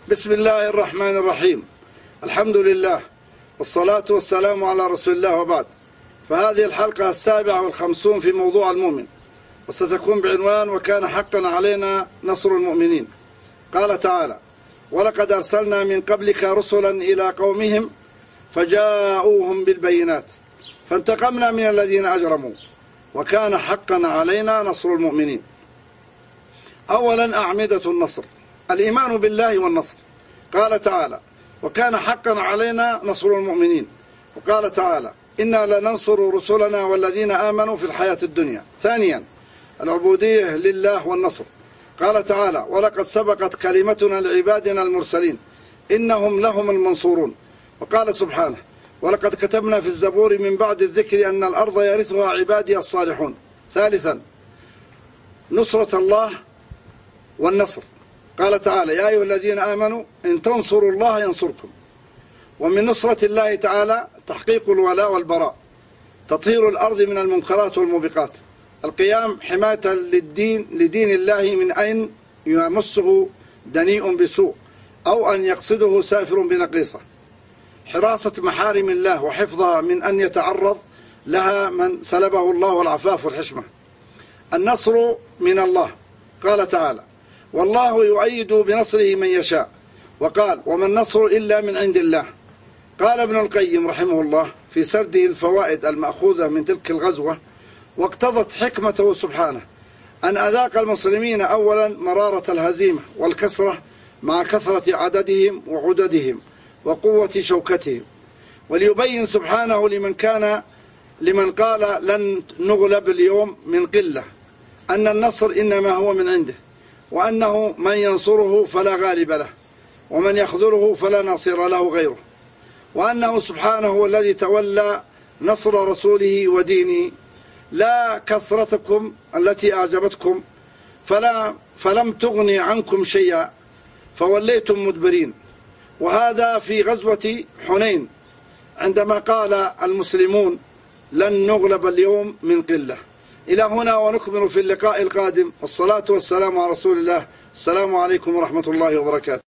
بسم الله الرحمن الرحيم. الحمد لله والصلاة والسلام على رسول الله، وبعد. فهذه الحلقة 57 في موضوع المؤمن، وستكون بعنوان وكان حقا علينا نصر المؤمنين. قال تعالى: ولقد أرسلنا من قبلك رسلا إلى قومهم فجاءوهم بالبينات فانتقمنا من الذين أجرموا وكان حقا علينا نصر المؤمنين. أولا، أعمدة النصر: الإيمان بالله والنصر. قال تعالى: وكان حقا علينا نصر المؤمنين. وقال تعالى: إنا لننصر رسلنا والذين آمنوا في الحياة الدنيا. ثانيا، العبودية لله والنصر. قال تعالى: ولقد سبقت كلمتنا لعبادنا المرسلين إنهم لهم المنصورون. وقال سبحانه: ولقد كتبنا في الزبور من بعد الذكر أن الأرض يرثها عبادي الصالحون. ثالثا، نصرة الله والنصر. قال تعالى: يا أيها الذين آمنوا إن تنصروا الله ينصركم. ومن نصرة الله تعالى تحقيق الولاء والبراء، تطهير الأرض من المنكرات والموبقات، القيام حماية لدين الله من أن يمسه دنيء بسوء أو أن يقصده سافر بنقيصة، حراسة محارم الله وحفظها من أن يتعرض لها من سلبه الله العفاف والحشمة. النصر من الله. قال تعالى: والله يؤيد بنصره من يشاء. وقال: وما النصر إلا من عند الله. قال ابن القيم رحمه الله في سرده الفوائد المأخوذة من تلك الغزوة: واقتضت حكمته سبحانه أن أذاق المسلمين أولا مرارة الهزيمة والكسرة مع كثرة عددهم وعددهم وقوة شوكتهم، وليبين سبحانه لمن قال لن نغلب اليوم من قلة أن النصر إنما هو من عنده، وأنه من ينصره فلا غالب له، ومن يخذله فلا ناصر له غيره، وأنه سبحانه هو الذي تولى نصر رسوله ودينه، لا كثرتكم التي أعجبتكم فلم تغني عنكم شيئا فوليتم مدبرين. وهذا في غزوة حنين عندما قال المسلمون لن نغلب اليوم من قلة. إلى هنا ونكمل في اللقاء القادم، والصلاة والسلام على رسول الله. السلام عليكم ورحمة الله وبركاته.